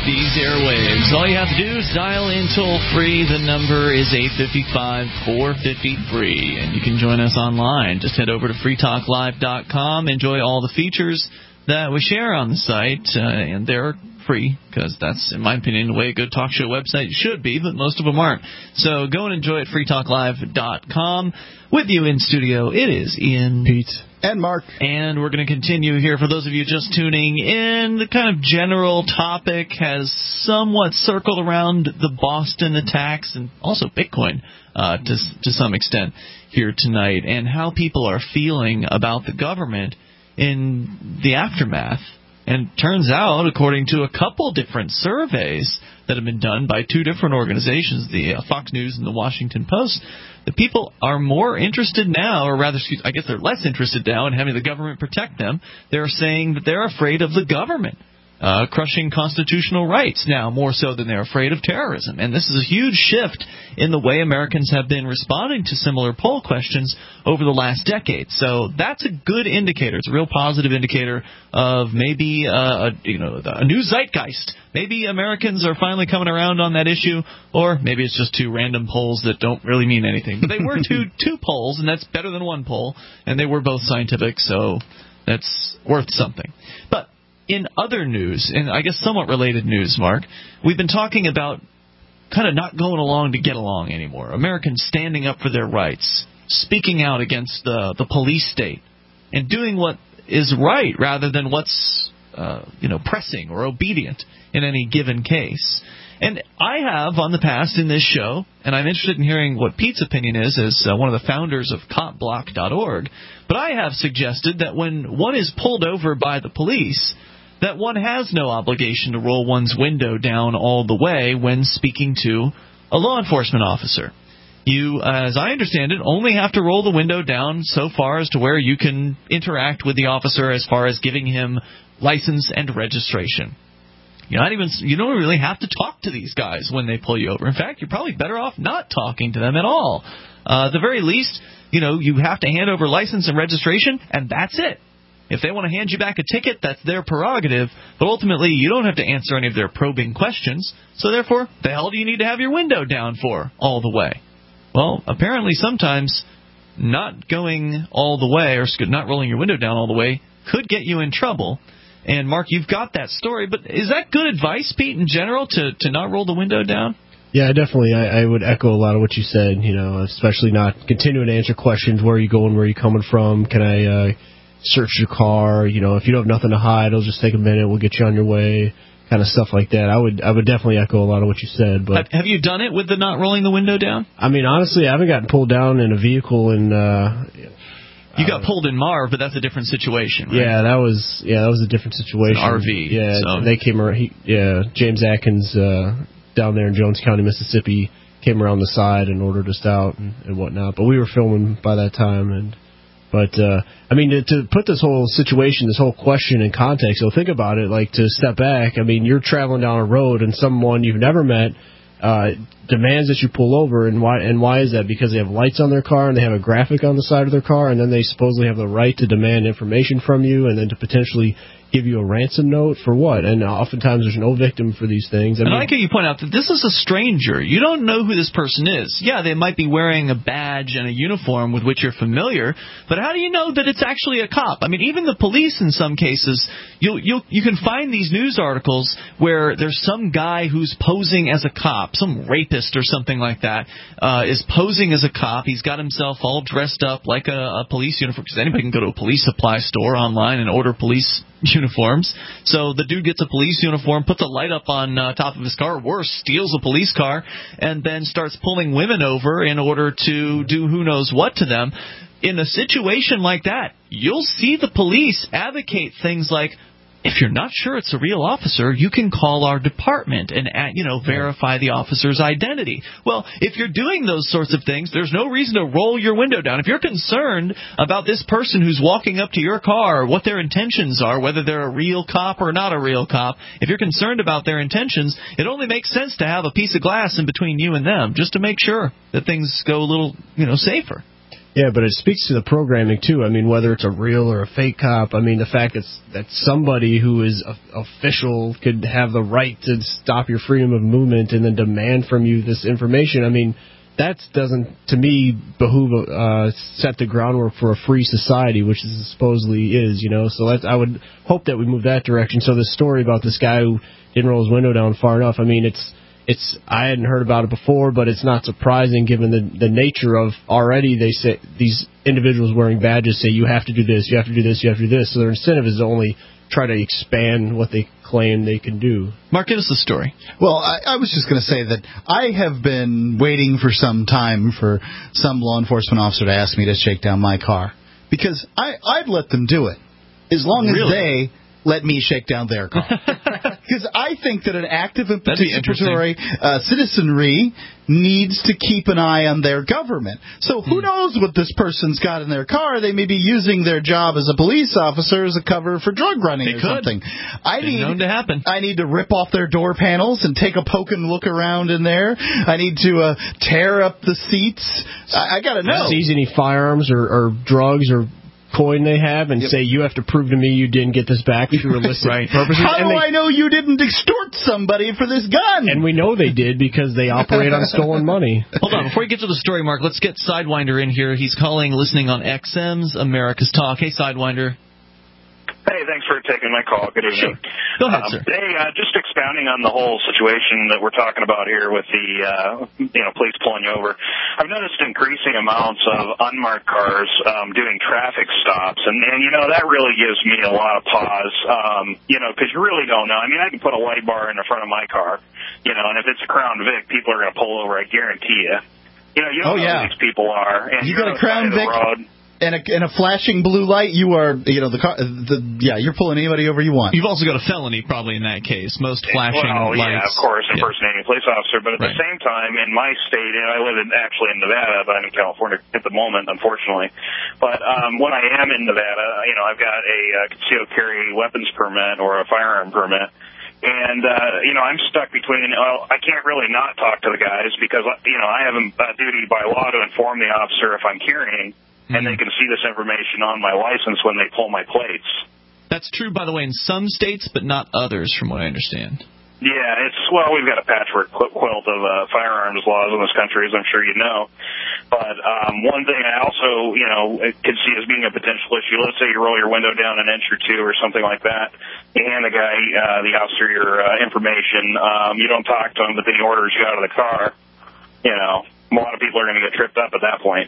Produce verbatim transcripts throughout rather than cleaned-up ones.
these airwaves. All you have to do is dial in toll-free. The number is eight five five, four five zero, free. And you can join us online. Just head over to free talk live dot com. Enjoy all the features that we share on the site. Uh, and they're free, because that's, in my opinion, the way a good talk show website should be, but most of them aren't. So go and enjoy it, free talk live dot com. With you in studio, it is Ian, Pete, and Mark. And we're going to continue here. For those of you just tuning in, the kind of general topic has somewhat circled around the Boston attacks and also Bitcoin uh, to, to some extent here tonight, and how people are feeling about the government in the aftermath. And it turns out, according to a couple different surveys that have been done by two different organizations, the uh, Fox News and the Washington Post, the people are more interested now, or rather, excuse, I guess they're less interested now in having the government protect them. They're saying that they're afraid of the government uh, crushing constitutional rights now, more so than they're afraid of terrorism. And this is a huge shift in the way Americans have been responding to similar poll questions over the last decade. So that's a good indicator. It's a real positive indicator of maybe uh, a, you know, a new zeitgeist. Maybe Americans are finally coming around on that issue, or maybe it's just two random polls that don't really mean anything. But they were two two polls, and that's better than one poll, and they were both scientific, so that's worth something. But in other news, and I guess somewhat related news, Mark, we've been talking about kind of not going along to get along anymore. Americans standing up for their rights, speaking out against the, the police state, and doing what is right rather than what's uh, you know pressing or obedient in any given case. And I have, on the past in this show, and I'm interested in hearing what Pete's opinion is as uh, one of the founders of cop block dot org, but I have suggested that when one is pulled over by the police, that one has no obligation to roll one's window down all the way when speaking to a law enforcement officer. You, as I understand it, only have to roll the window down so far as to where you can interact with the officer as far as giving him license and registration. You're not even, you don't really have to talk to these guys when they pull you over. In fact, you're probably better off not talking to them at all. Uh, at the very least, you know, you have to hand over license and registration, and that's it. If they want to hand you back a ticket, that's their prerogative, but ultimately you don't have to answer any of their probing questions, so therefore, the hell do you need to have your window down for all the way? Well, apparently sometimes not going all the way, or not rolling your window down all the way, could get you in trouble. And, Mark, you've got that story, but is that good advice, Pete, in general, to, to not roll the window down? Yeah, definitely. I, I would echo a lot of what you said, you know, especially not continuing to answer questions. Where are you going? Where are you coming from? Can I uh, search your car? You know, if you don't have nothing to hide, it'll just take a minute. We'll get you on your way, kind of stuff like that. I would I would definitely echo a lot of what you said. But Have, have you done it with the not rolling the window down? I mean, honestly, I haven't gotten pulled down in a vehicle in uh, You got pulled in Marv, but that's a different situation, right? Yeah, that was yeah, that was a different situation. It's an R V. Yeah, so. they came around. He, yeah, James Atkins uh, down there in Jones County, Mississippi, came around the side and ordered us out and, and whatnot. But we were filming by that time, and but uh, I mean to, to put this whole situation, this whole question in context. So think about it. Like, to step back. I mean, you're traveling down a road and someone you've never met Uh, demands that you pull over, and why and why is that? Because they have lights on their car and they have a graphic on the side of their car, and then they supposedly have the right to demand information from you and then to potentially give you a ransom note for what? And oftentimes there's no victim for these things. I and mean, I like how you point out that this is a stranger. You don't know who this person is. Yeah, they might be wearing a badge and a uniform with which you're familiar, but how do you know that it's actually a cop? I mean, even the police in some cases, you you you can find these news articles where there's some guy who's posing as a cop, some rapist or something like that, uh, is posing as a cop. He's got himself all dressed up like a, a police uniform, because anybody can go to a police supply store online and order police uniforms. So the dude gets a police uniform, puts a light up on uh, top of his car, worse, steals a police car, and then starts pulling women over in order to do who knows what to them. In a situation like that, you'll see the police advocate things like, if you're not sure it's a real officer, you can call our department and, you know, verify the officer's identity. Well, if you're doing those sorts of things, there's no reason to roll your window down. If you're concerned about this person who's walking up to your car, what their intentions are, whether they're a real cop or not a real cop, if you're concerned about their intentions, it only makes sense to have a piece of glass in between you and them, just to make sure that things go a little, you know, safer. Yeah, but it speaks to the programming, too. I mean, whether it's a real or a fake cop, I mean, the fact that, that somebody who is a, official could have the right to stop your freedom of movement and then demand from you this information, I mean, that doesn't, to me, behoove, uh, set the groundwork for a free society, which is supposedly is, you know. So that's, I would hope that we move that direction. So the story about this guy who didn't roll his window down far enough, I mean, it's, It's I hadn't heard about it before, but it's not surprising given the the nature of already they say these individuals wearing badges say you have to do this, you have to do this, you have to do this. So their incentive is to only try to expand what they claim they can do. Mark, give us the story. Well, I, I was just going to say that I have been waiting for some time for some law enforcement officer to ask me to shake down my car because I I'd let them do it as long as really? they let me shake down their car. Because I think that an active and participatory uh, citizenry needs to keep an eye on their government. So who hmm. knows what this person's got in their car? They may be using their job as a police officer as a cover for drug running they or could. something. I Been need known to happen. I need to rip off their door panels and take a poke and look around in there. I need to uh, tear up the seats. I, I got to know. Seize any firearms or, or drugs or coin they have and yep. say you have to prove to me you didn't get this back through illicit right. purposes. How and do they, I know you didn't extort somebody for this gun? And we know they did because they operate on stolen money. Hold on, before you get to the story, Mark, let's get Sidewinder in here. He's calling, listening on X M's America's Talk. Hey, Sidewinder. Hey, thanks for taking my call. Good evening. Sure. Go ahead, um, sir. Hey, uh, just expounding on the whole situation that we're talking about here with the, uh, you know, police pulling you over. I've noticed increasing amounts of unmarked cars um, doing traffic stops, and, and, you know, that really gives me a lot of pause, um, you know, because you really don't know. I mean, I can put a light bar in the front of my car, you know, and if it's a Crown Vic, people are going to pull over, I guarantee you. You know, you don't oh, know yeah. who these people are. And you got a Crown Vic and a, and a flashing blue light, you are, you know, the car, the, yeah, you're pulling anybody over you want. You've also got a felony probably in that case. Most flashing well, lights. yeah, of course, impersonating yeah. a police officer. But at right. the same time, in my state, and I live in, actually in Nevada, but I'm in California at the moment, unfortunately. But um, when I am in Nevada, you know, I've got a uh, concealed carry weapons permit or a firearm permit. And, uh, you know, I'm stuck between, well, I can't really not talk to the guys because, you know, I have a duty by law to inform the officer if I'm carrying, mm-hmm. and they can see this information on my license when they pull my plates. That's true, by the way, in some states, but not others, from what I understand. Yeah, it's, well, we've got a patchwork quilt of uh, firearms laws in this country, as I'm sure you know. But um, one thing I also, you know, could see as being a potential issue, let's say you roll your window down an inch or two or something like that, you hand the guy, uh, the officer, your uh, information, um, you don't talk to him, but then he orders you out of the car, you know, a lot of people are going to get tripped up at that point.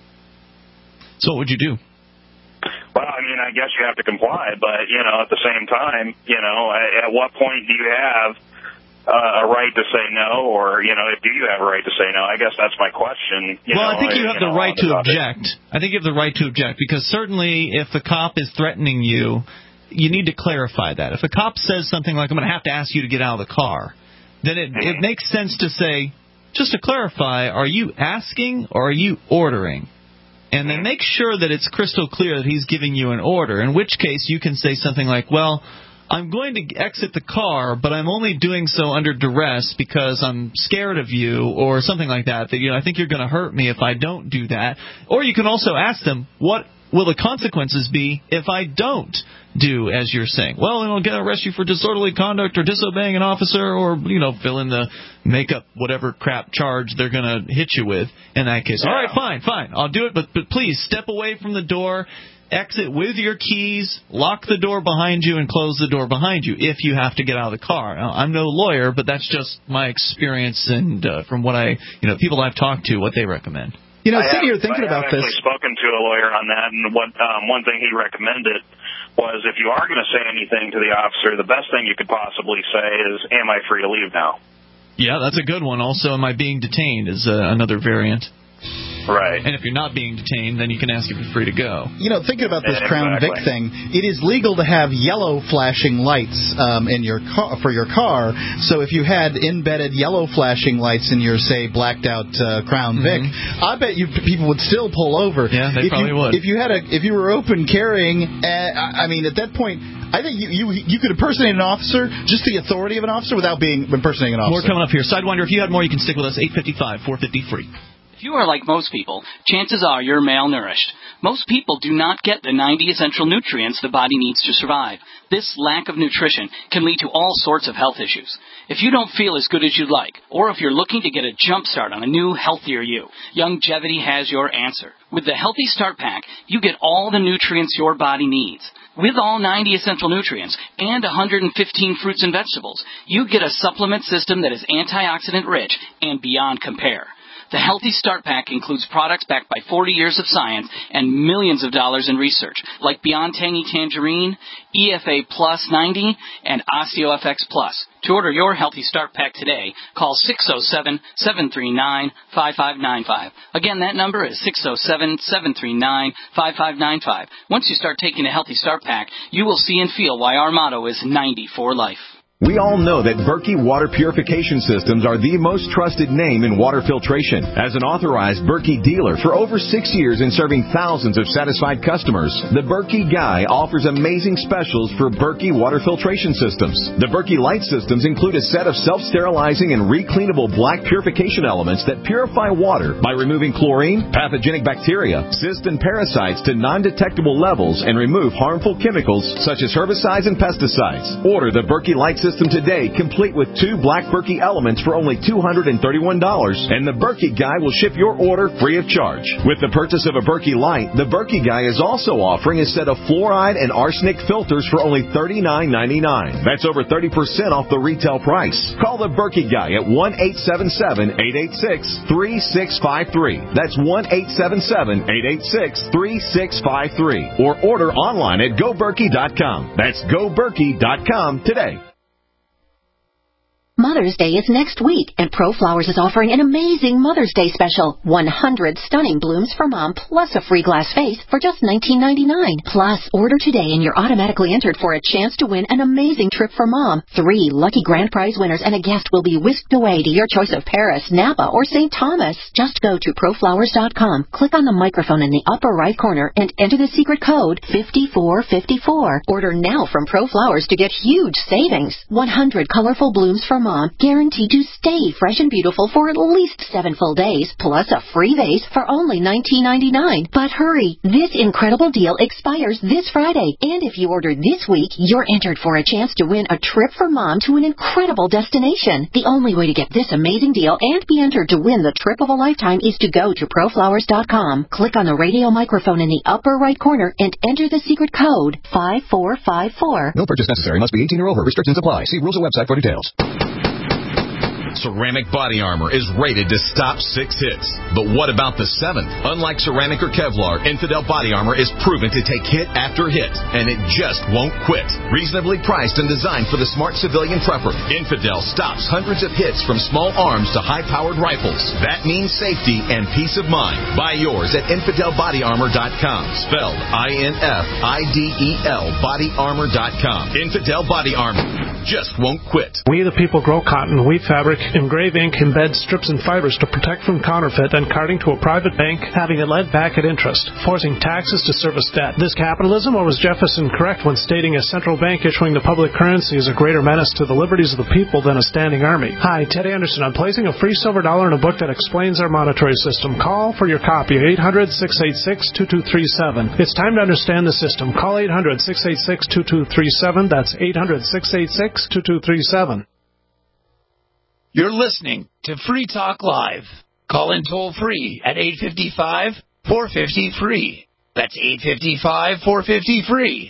So what would you do? Well, I mean, I guess you have to comply, but, you know, at the same time, you know, at what point do you have uh, a right to say no, or, you know, do you have a right to say no? I guess that's my question. You well, know, I think you have you the know, right to object. I think you have the right to object, because certainly if the cop is threatening you, you need to clarify that. If a cop says something like, I'm going to have to ask you to get out of the car, then it, mm-hmm. it makes sense to say, just to clarify, are you asking or are you ordering? And then make sure that it's crystal clear that he's giving you an order, in which case you can say something like, well, I'm going to exit the car, but I'm only doing so under duress because I'm scared of you, or something like that, that, you know, I think you're going to hurt me if I don't do that. Or you can also ask them, what will the consequences be if I don't do as you're saying? Well, it'll get arrest you for disorderly conduct or disobeying an officer, or, you know, fill in the make up whatever crap charge they're going to hit you with in that case. Yeah. All right, fine, fine, I'll do it, but but please step away from the door, exit with your keys, lock the door behind you, and close the door behind you if you have to get out of the car. Now, I'm no lawyer, but that's just my experience, and uh, from what I, you know, people I've talked to, what they recommend. You know, I sitting have, here thinking I about have this. I've spoken to a lawyer on that, and what um, one thing he recommended was if you are going to say anything to the officer, the best thing you could possibly say is, am I free to leave now? Yeah, that's a good one. Also, am I being detained is uh, another variant. Right. And if you're not being detained, then you can ask if you're free to go. You know, thinking about this yeah, Crown exactly. Vic thing, it is legal to have yellow flashing lights um, in your car, for your car. So if you had embedded yellow flashing lights in your, say, blacked out uh, Crown Vic, mm-hmm. I bet you people would still pull over. Yeah, they if probably you, would. If you had a, if you were open carrying, uh, I mean, at that point, I think you, you you could impersonate an officer, just the authority of an officer, without being impersonating an officer. More coming up here. Sidewinder, if you had more, you can stick with us. eight five five, four five zero, free. If you are like most people, chances are you're malnourished. Most people do not get the ninety essential nutrients the body needs to survive. This lack of nutrition can lead to all sorts of health issues. If you don't feel as good as you'd like, or if you're looking to get a jump start on a new, healthier you, Youngevity has your answer. With the Healthy Start Pack, you get all the nutrients your body needs. With all ninety essential nutrients and one hundred fifteen fruits and vegetables, you get a supplement system that is antioxidant rich and beyond compare. The Healthy Start Pack includes products backed by forty years of science and millions of dollars in research, like Beyond Tangy Tangerine, E F A Plus ninety, and OsteoFX Plus. To order your Healthy Start Pack today, call six oh seven, seven three nine, five five nine five. Again, that number is six oh seven, seven three nine, five five nine five. Once you start taking a Healthy Start Pack, you will see and feel why our motto is ninety for life. We all know that Berkey Water Purification Systems are the most trusted name in water filtration. As an authorized Berkey dealer for over six years and serving thousands of satisfied customers, the Berkey Guy offers amazing specials for Berkey Water Filtration Systems. The Berkey Light Systems include a set of self-sterilizing and recleanable black purification elements that purify water by removing chlorine, pathogenic bacteria, cysts, and parasites to non-detectable levels and remove harmful chemicals such as herbicides and pesticides. Order the Berkey Light Systems System today, complete with two black Berkey elements for only two hundred thirty-one dollars, and the Berkey Guy will ship your order free of charge. With the purchase of a Berkey Light, the Berkey Guy is also offering a set of fluoride and arsenic filters for only thirty-nine ninety-nine. That's over thirty percent off the retail price. Call the Berkey Guy at one eight seven seven, eight eight six, three six five three. That's one eight seven seven, eight eight six, three six five three. Or order online at go berkey dot com. That's go berkey dot com today. Mother's Day is next week, and ProFlowers is offering an amazing Mother's Day special. one hundred stunning blooms for Mom, plus a free glass vase for just nineteen ninety-nine. Plus, order today and you're automatically entered for a chance to win an amazing trip for Mom. Three lucky grand prize winners and a guest will be whisked away to your choice of Paris, Napa, or Saint Thomas. Just go to pro flowers dot com, click on the microphone in the upper right corner, and enter the secret code five four five four. Order now from ProFlowers to get huge savings. one hundred colorful blooms for Mom, guaranteed to stay fresh and beautiful for at least seven full days, plus a free vase for only nineteen ninety-nine. But hurry, this incredible deal expires this Friday, and if you order this week, you're entered for a chance to win a trip for Mom to an incredible destination. The only way to get this amazing deal and be entered to win the trip of a lifetime is to go to pro flowers dot com, click on the radio microphone in the upper right corner, and enter the secret code five four five four. No purchase necessary. Must be eighteen or over. Restrictions apply. See rules or website for details. Ceramic body armor is rated to stop six hits. But what about the seventh? Unlike ceramic or Kevlar, Infidel body armor is proven to take hit after hit, and it just won't quit. Reasonably priced and designed for the smart civilian prepper, Infidel stops hundreds of hits from small arms to high-powered rifles. That means safety and peace of mind. Buy yours at infidel body armor dot com, spelled I N F I D E L body armor dot com. Infidel body armor just won't quit. We the people grow cotton, weave fabric, engrave ink, embed strips and fibers to protect from counterfeit and carting to a private bank, having it lent back at interest, forcing taxes to service debt. This capitalism, or was Jefferson correct when stating a central bank issuing the public currency is a greater menace to the liberties of the people than a standing army? Hi, Teddy Anderson. I'm placing a free silver dollar in a book that explains our monetary system. Call for your copy, eight hundred, six eight six, two two three seven. It's time to understand the system. Call eight hundred, six eight six, two two three seven. That's eight hundred, six eight six, two two three seven. You're listening to Free Talk Live. Call in toll free at eight five five, four five zero, free. That's eight five five, four five zero, free.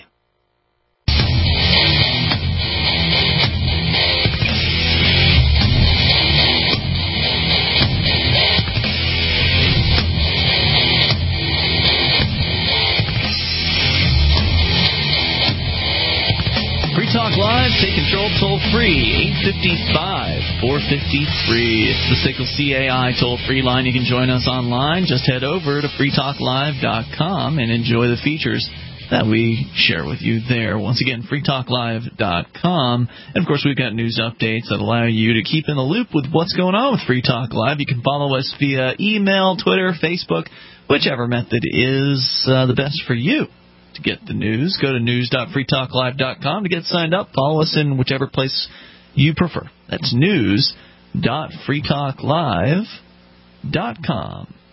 Free Talk Live, take control toll free, eight five five, four five zero, free. It's the S I C L C A I toll free line. You can join us online. Just head over to free talk live dot com and enjoy the features that we share with you there. Once again, free talk live dot com. And, of course, we've got news updates that allow you to keep in the loop with what's going on with Free Talk Live. You can follow us via email, Twitter, Facebook, whichever method is uh, the best for you. To get the news, go to news dot free talk live dot com to get signed up. Follow us in whichever place you prefer. That's news dot free talk live dot com.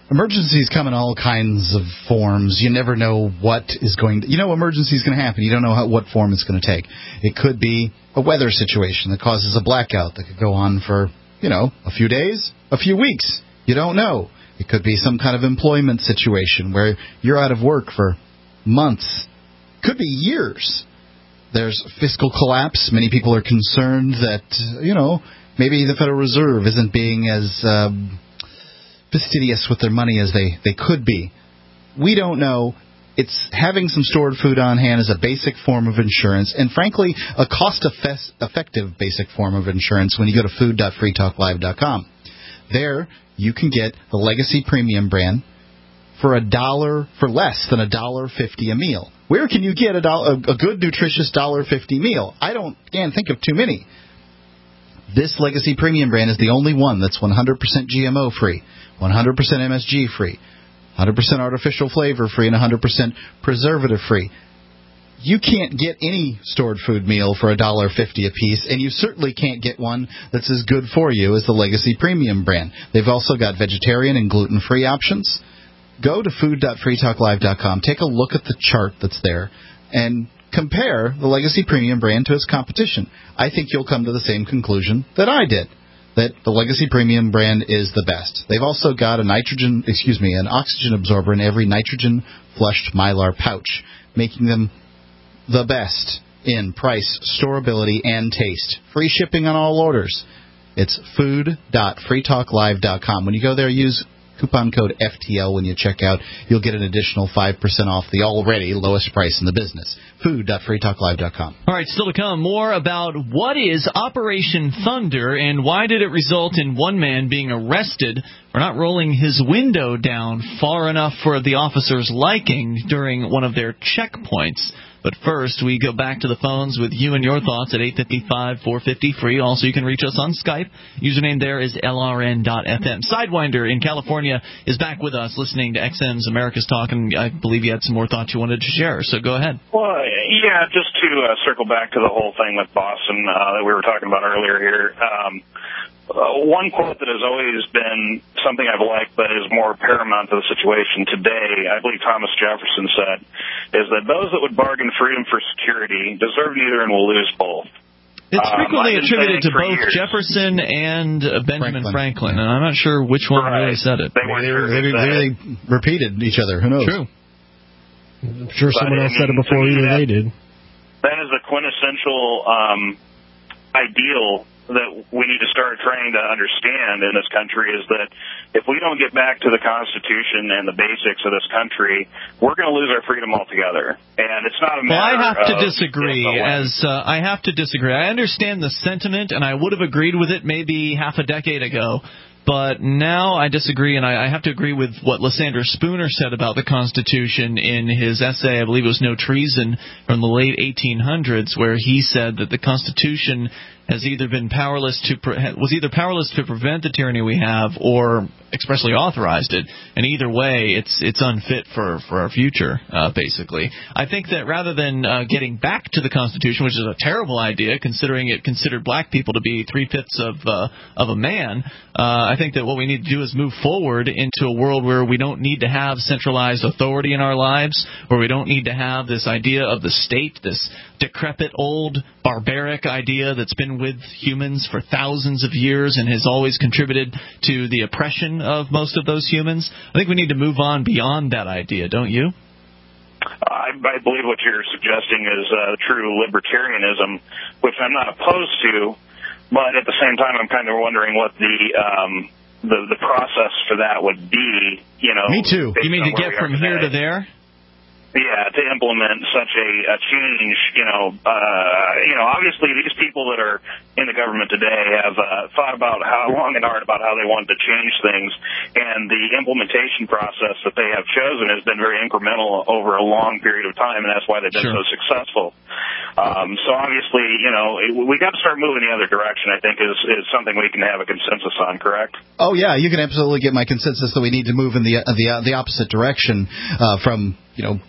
Emergencies come in all kinds of forms. You never know what is going to... You know emergency is going to happen. You don't know how, what form it's going to take. It could be a weather situation that causes a blackout that could go on for, you know, a few days, a few weeks. You don't know. It could be some kind of employment situation where you're out of work for months. Could be years. There's fiscal collapse. Many people are concerned that, you know, maybe the Federal Reserve isn't being as... Um, fastidious with their money as they, they could be. We don't know. It's having some stored food on hand is a basic form of insurance, and frankly, a cost-effective basic form of insurance when you go to food dot free talk live dot com. There, you can get the Legacy Premium brand for a dollar, for less than a dollar fifty a meal. Where can you get a, dollar, a good, nutritious dollar fifty meal? I don't can't think of too many. This Legacy Premium brand is the only one that's one hundred percent G M O free, one hundred percent M S G free, one hundred percent artificial flavor free, and one hundred percent preservative free. You can't get any stored food meal for one dollar fifty a piece, and you certainly can't get one that's as good for you as the Legacy Premium brand. They've also got vegetarian and gluten-free options. Go to food dot free talk live dot com, take a look at the chart that's there, and compare the Legacy Premium brand to its competition. I think you'll come to the same conclusion that I did, that the Legacy Premium brand is the best. They've also got a nitrogen, excuse me, an oxygen absorber in every nitrogen flushed Mylar pouch, making them the best in price, storability, and taste. Free shipping on all orders. It's food dot free talk live dot com. When you go there, use coupon code F T L when you check out. You'll get an additional five percent off the already lowest price in the business. food dot free talk live dot com. All right, still to come, more about what is Operation Thunder and why did it result in one man being arrested for not rolling his window down far enough for the officer's liking during one of their checkpoints. But first, we go back to the phones with you and your thoughts at eight five five, four five zero, free. Also, you can reach us on Skype. Username there is L R N dot F M. Sidewinder in California is back with us listening to X M's America's Talk, and I believe you had some more thoughts you wanted to share, so go ahead. Well, yeah, just to uh, circle back to the whole thing with Boston uh, that we were talking about earlier here. Um, Uh, one quote that has always been something I've liked but is more paramount to the situation today, I believe Thomas Jefferson said, is that those that would bargain freedom for security deserve neither and will lose both. It's frequently um, attributed to both years. Jefferson and uh, Benjamin Franklin. Franklin, and I'm not sure which one right. really said it. They, they, were, they, they, they repeated each other. Who knows? True. I'm sure but someone I else mean, said it before either that, they did. That is the quintessential um, ideal that we need to start trying to understand in this country, is that if we don't get back to the Constitution and the basics of this country, we're going to lose our freedom altogether. And it's not a matter Well, I have to of, disagree. You know, As uh, I have to disagree. I understand the sentiment, and I would have agreed with it maybe half a decade ago. But now I disagree, and I, I have to agree with what Lysander Spooner said about the Constitution in his essay, I believe it was No Treason, from the late eighteen hundreds, where he said that the Constitution has either been powerless to pre- was either powerless to prevent the tyranny we have or expressly authorized it. And either way, it's it's unfit for, for our future, uh, basically. I think that rather than uh, getting back to the Constitution, which is a terrible idea, considering it considered black people to be three-fifths of uh, of a man, uh, I think that what we need to do is move forward into a world where we don't need to have centralized authority in our lives, where we don't need to have this idea of the state, this decrepit, old, barbaric idea that's been with humans for thousands of years and has always contributed to the oppression of most of those humans. I think we need to move on beyond that idea, don't you? I, I believe what you're suggesting is uh, true libertarianism, which I'm not opposed to, but at the same time I'm kind of wondering what the um, the, the process for that would be. You know, Me too. You mean to get from here to there? Yeah, to implement such a, a change, you know, uh, you know, obviously these people that are in the government today have uh, thought about how long and hard about how they want to change things, and the implementation process that they have chosen has been very incremental over a long period of time, and that's why they've been Sure. so successful. Um, so obviously, you know, it, we got to start moving the other direction, I think, is, is something we can have a consensus on, correct? Oh, yeah, you can absolutely get my consensus that we need to move in the uh, the uh, the opposite direction uh, from, you know, the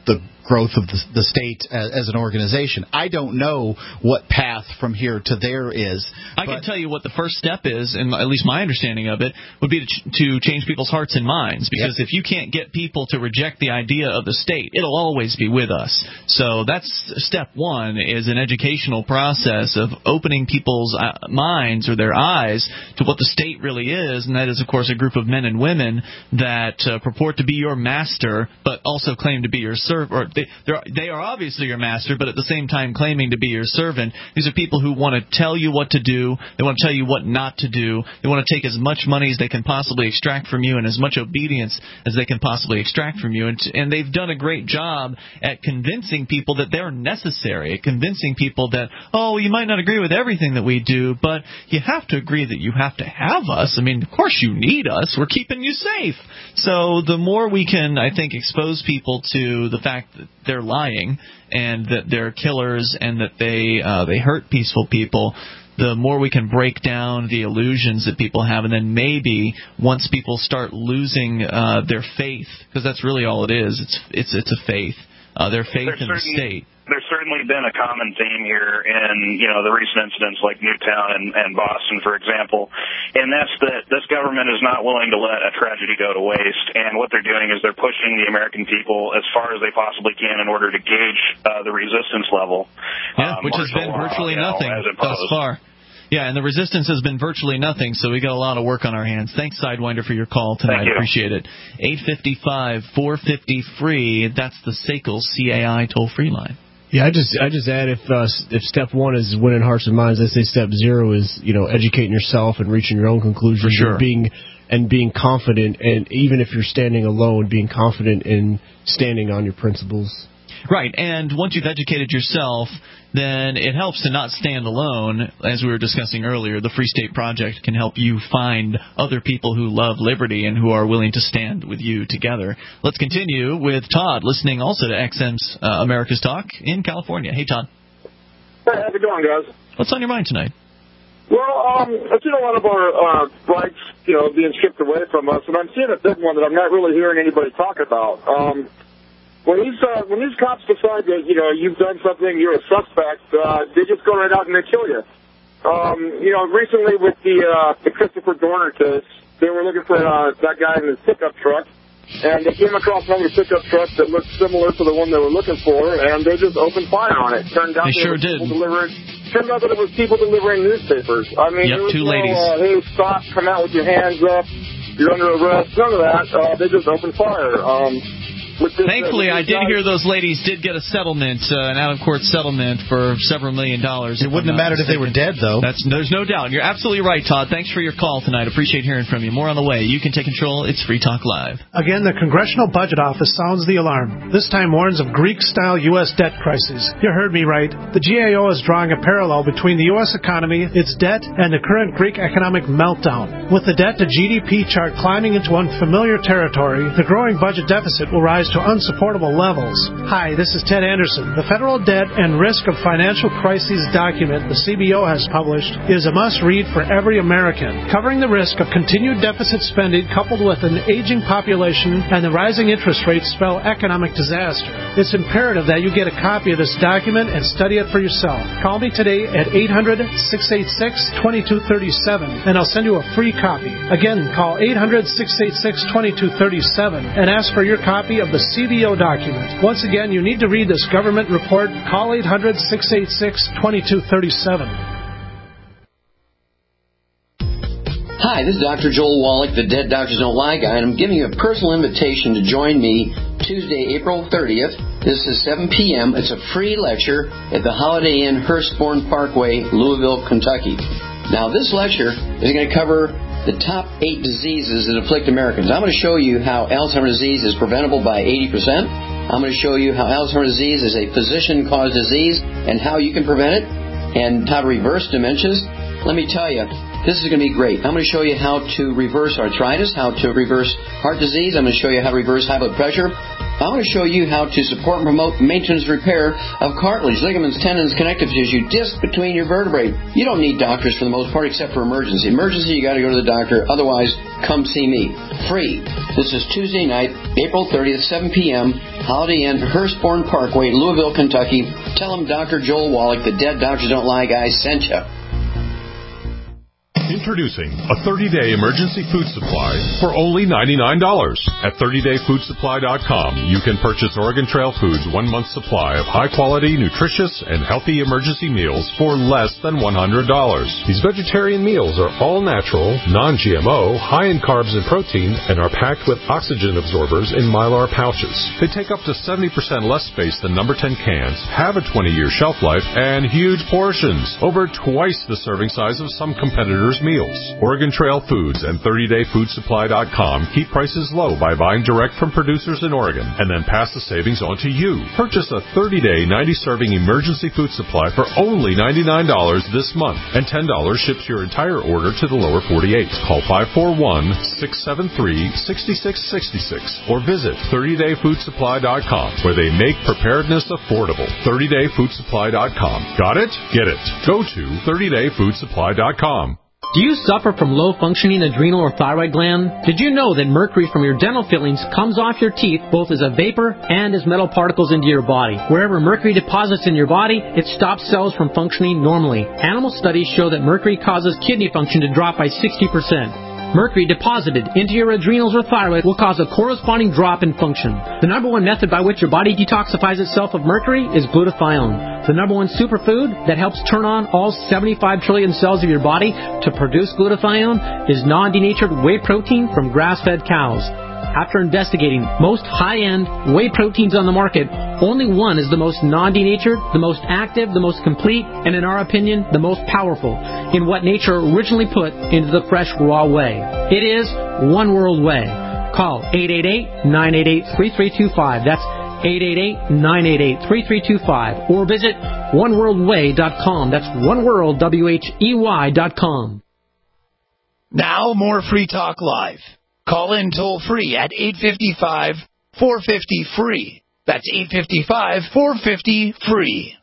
growth of the, the state as, as an organization. I don't know what path from here to there is. I can tell you what the first step is, and at least my understanding of it, would be to, ch- to change people's hearts and minds. Because yep. if you can't get people to reject the idea of the state, it'll always be with us. So that's step one, is an educational process of opening people's uh, minds or their eyes to what the state really is, and that is, of course, a group of men and women that uh, purport to be your master, but also claim to be your servant. Or they, they are obviously your master, but at the same time claiming to be your servant. These are people who want to tell you what to do. They want to tell you what not to do. They want to take as much money as they can possibly extract from you and as much obedience as they can possibly extract from you. And, and they've done a great job at convincing people that they're necessary, at convincing people that, oh, you might not agree with everything that we do, but you have to agree that you have to have us. I mean, of course you need us. We're keeping you safe. So the more we can, I think, expose people to the fact that they're lying and that they're killers and that they uh, they hurt peaceful people, the more we can break down the illusions that people have. And then maybe once people start losing uh, their faith, because that's really all it is, it's it's it's a faith, uh, their faith There's in the certain- state. There's certainly been a common theme here in, you know, the recent incidents like Newtown and, and Boston, for example, and that's that this government is not willing to let a tragedy go to waste, and what they're doing is they're pushing the American people as far as they possibly can in order to gauge uh, the resistance level. Yeah, um, which has been law, virtually you know, nothing as thus opposed. far. Yeah, and the resistance has been virtually nothing, so we got a lot of work on our hands. Thanks, Sidewinder, for your call tonight. Appreciate it. eight five five, four five zero, free. That's the S A C L C A I toll-free line. Yeah, I just I just add if uh, if step one is winning hearts and minds, I say step zero is, you know, educating yourself and reaching your own conclusions. For sure. And being and being confident, and even if you're standing alone, being confident in standing on your principles. Right, and once you've educated yourself, then it helps to not stand alone. As we were discussing earlier, the Free State Project can help you find other people who love liberty and who are willing to stand with you together. Let's continue with Todd, listening also to X M's uh, America's Talk in California. Hey, Todd. Hey, how's it going, guys? What's on your mind tonight? Well, um, I've seen a lot of our uh, rights, you know, being stripped away from us, and I'm seeing a big one that I'm not really hearing anybody talk about. Um, when these uh, when these cops decide that, you know, you've done something, you're a suspect, uh, they just go right out and they kill you. Um, you know, recently with the uh, the Christopher Dorner case, they were looking for uh, that guy in his pickup truck, and they came across another pickup truck that looked similar to the one they were looking for, and they just opened fire on it. Turned out they sure did. People delivering, turned out that it was people delivering newspapers. I mean, yep, there was two no, ladies. Uh, hey, stop, come out with your hands up, you're under arrest, none of that. Uh, they just opened fire. Um, This, Thankfully, uh, I did hear those ladies did get a settlement, uh, an out-of-court settlement for several million dollars. It wouldn't have mattered if they were dead, though. That's, there's no doubt. You're absolutely right, Todd. Thanks for your call tonight. Appreciate hearing from you. More on the way. You can take control. It's Free Talk Live. Again, the Congressional Budget Office sounds the alarm. This time warns of Greek-style U S debt crisis. You heard me right. The G A O is drawing a parallel between the U S economy, its debt, and the current Greek economic meltdown. With the debt to G D P chart climbing into unfamiliar territory, the growing budget deficit will rise to unsupportable levels. Hi, this is Ted Anderson. The Federal Debt and Risk of Financial Crises document the C B O has published is a must-read for every American, covering the risk of continued deficit spending coupled with an aging population and the rising interest rates spell economic disaster. It's imperative that you get a copy of this document and study it for yourself. Call me today at eight hundred, six eight six, two two three seven and I'll send you a free copy. Again, call eight hundred, six eight six, two two three seven and ask for your copy of the C B O document. Once again, you need to read this government report. Call eight hundred, six eight six, two two three seven. Hi, this is Doctor Joel Wallach, the Dead Doctors Don't Lie guy, and I'm giving you a personal invitation to join me Tuesday, April thirtieth. This is seven p.m. It's a free lecture at the Holiday Inn, Hurstbourne Parkway, Louisville, Kentucky. Now, this lecture is going to cover the top eight diseases that afflict Americans. I'm going to show you how Alzheimer's disease is preventable by eighty percent. I'm going to show you how Alzheimer's disease is a physician-caused disease and how you can prevent it, and how to reverse dementias. Let me tell you, this is going to be great. I'm going to show you how to reverse arthritis, how to reverse heart disease. I'm going to show you how to reverse high blood pressure. I want to show you how to support and promote maintenance repair of cartilage, ligaments, tendons, connective tissue, disc between your vertebrae. You don't need doctors for the most part except for emergency. Emergency, you got to go to the doctor. Otherwise, come see me. Free. This is Tuesday night, April thirtieth, seven p.m., Holiday Inn, Hurstbourne Parkway, Louisville, Kentucky. Tell them Doctor Joel Wallach, the Dead Doctors Don't Lie guy, sent you. Introducing a thirty-day emergency food supply for only ninety-nine dollars. At thirty day food supply dot com, you can purchase Oregon Trail Foods' one-month supply of high-quality, nutritious, and healthy emergency meals for less than one hundred dollars. These vegetarian meals are all natural, non-G M O, high in carbs and protein, and are packed with oxygen absorbers in Mylar pouches. They take up to seventy percent less space than number ten cans, have a twenty year shelf life, and huge portions, over twice the serving size of some competitors' meals. Oregon Trail Foods and thirty day food supply dot com keep prices low by buying direct from producers in Oregon and then pass the savings on to you. Purchase a thirty day, ninety serving emergency food supply for only ninety-nine dollars this month, and ten dollars ships your entire order to the lower forty-eight. Call five four one, six seven three, six six six six or visit thirty day food supply dot com, where they make preparedness affordable. thirty day food supply dot com. Got it? Get it. Go to thirty day food supply dot com. Do you suffer from low-functioning adrenal or thyroid gland? Did you know that mercury from your dental fillings comes off your teeth both as a vapor and as metal particles into your body? Wherever mercury deposits in your body, it stops cells from functioning normally. Animal studies show that mercury causes kidney function to drop by sixty percent. Mercury deposited into your adrenals or thyroid will cause a corresponding drop in function. The number one method by which your body detoxifies itself of mercury is glutathione. The number one superfood that helps turn on all seventy-five trillion cells of your body to produce glutathione is non-denatured whey protein from grass-fed cows. After investigating most high-end whey proteins on the market, only one is the most non-denatured, the most active, the most complete, and in our opinion, the most powerful in what nature originally put into the fresh raw whey. It is One World Whey. Call eight eight eight, nine eight eight, three three two five. That's eight eight eight, nine eight eight, three three two five. Or visit one world whey dot com. That's oneworld, W H E Y dot com. Now more Free Talk Live. Call in toll free at eight five five, four five zero, free. That's eight five five, four five zero, free.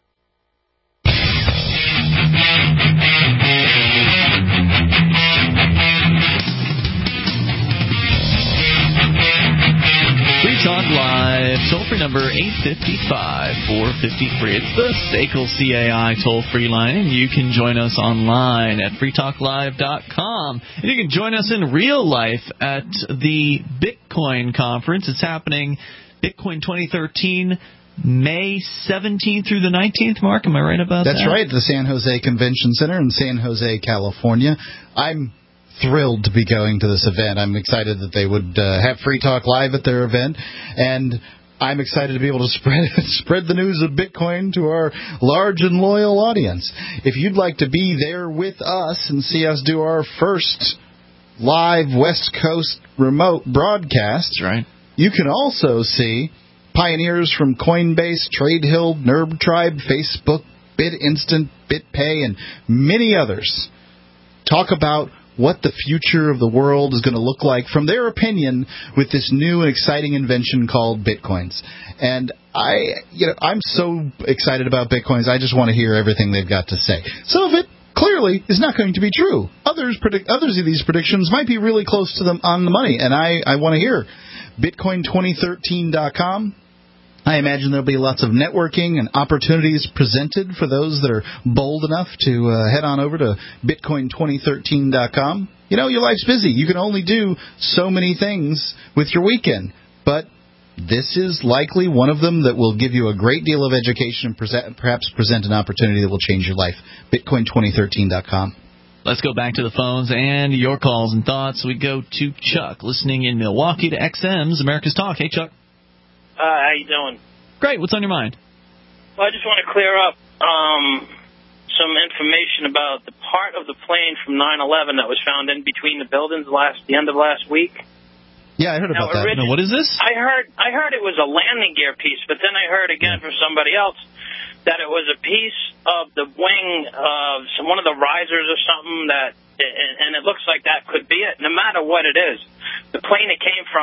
Free Talk Live, toll-free number eight five five, four five zero, free. It's the S A C L C A I toll-free line, and you can join us online at free talk live dot com. And you can join us in real life at the Bitcoin conference. It's happening Bitcoin twenty thirteen, May seventeenth through the nineteenth. Mark, am I right about That's that? That's right, the San Jose Convention Center in San Jose, California. I'm thrilled to be going to this event. I'm excited that they would uh, have Free Talk Live at their event, and I'm excited to be able to spread spread the news of Bitcoin to our large and loyal audience. If you'd like to be there with us and see us do our first live West Coast remote broadcast, That's right. You can also see pioneers from Coinbase, TradeHill, NerdTribe, Facebook, BitInstant, BitPay, and many others talk about what the future of the world is going to look like from their opinion with this new and exciting invention called Bitcoins. And I, you know, I'm so excited about Bitcoins, I just want to hear everything they've got to say. Some of it clearly is not going to be true. Others predict, others of these predictions might be really close to them on the money, and I, I want to hear. Bitcoin twenty thirteen dot com. I imagine there'll be lots of networking and opportunities presented for those that are bold enough to uh, head on over to Bitcoin twenty thirteen dot com. You know, your life's busy. You can only do so many things with your weekend. But this is likely one of them that will give you a great deal of education and present, perhaps present an opportunity that will change your life. Bitcoin twenty thirteen dot com. Let's go back to the phones and your calls and thoughts. We go to Chuck, listening in Milwaukee to X M's America's Talk. Hey, Chuck. Uh, how you doing? Great. What's on your mind? Well, I just want to clear up um, some information about the part of the plane from nine eleven that was found in between the buildings last the end of last week. Yeah, I heard now, about that. No, what is this? I heard I heard it was a landing gear piece, but then I heard again from somebody else that it was a piece of the wing of some, one of the risers or something that, and it looks like that could be it. No matter what it is, the plane it came from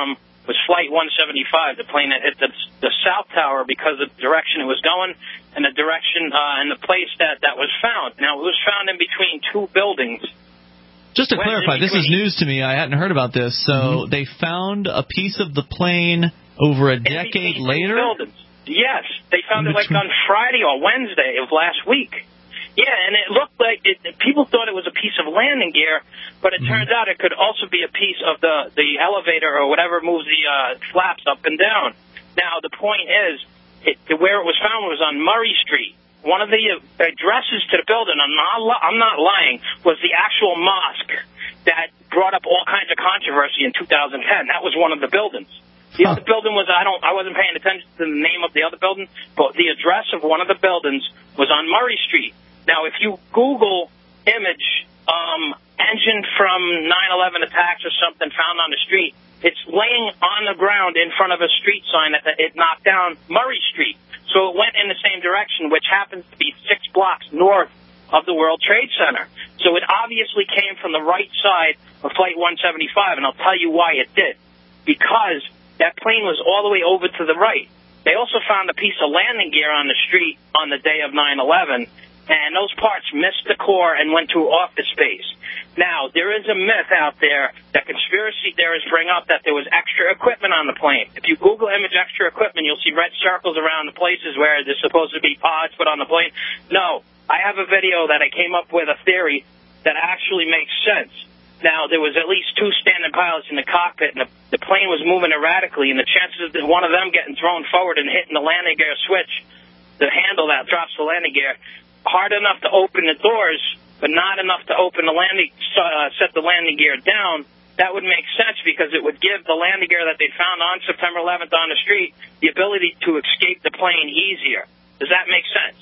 was Flight one seventy-five, the plane that hit the, the South Tower because of the direction it was going and the direction uh, and the place that that was found. Now, it was found in between two buildings. Just to When clarify, this is news to me. I hadn't heard about this. So mm-hmm. they found a piece of the plane over a in decade between later? Buildings. Yes, they found it like on Friday or Wednesday of last week. Yeah, and it looked like it, people thought it was a piece of landing gear, but it mm-hmm. turns out it could also be a piece of the, the elevator or whatever moves the uh, flaps up and down. Now, the point is, it, where it was found was on Murray Street. One of the addresses to the building, I'm not, I'm not lying, was the actual mosque that brought up all kinds of controversy in two thousand ten. That was one of the buildings. The huh. other building was, I don't, I wasn't paying attention to the name of the other building, but the address of one of the buildings was on Murray Street. Now, if you Google image um, engine from nine eleven attacks or something found on the street, it's laying on the ground in front of a street sign that it knocked down Murray Street. So it went in the same direction, which happens to be six blocks north of the World Trade Center. So it obviously came from the right side of Flight one seventy-five, and I'll tell you why it did. Because that plane was all the way over to the right. They also found a piece of landing gear on the street on the day of nine eleven, and those parts missed the core and went to office space. Now, there is a myth out there that conspiracy theorists bring up that there was extra equipment on the plane. If you Google image extra equipment, you'll see red circles around the places where there's supposed to be pods put on the plane. No, I have a video that I came up with a theory that actually makes sense. Now, there was at least two standing pilots in the cockpit, and the, the plane was moving erratically, and the chances of one of them getting thrown forward and hitting the landing gear switch, the handle that drops the landing gear, hard enough to open the doors, but not enough to open the landing, uh, set the landing gear down. That would make sense because it would give the landing gear that they found on September eleventh on the street the ability to escape the plane easier. Does that make sense?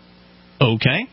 Okay.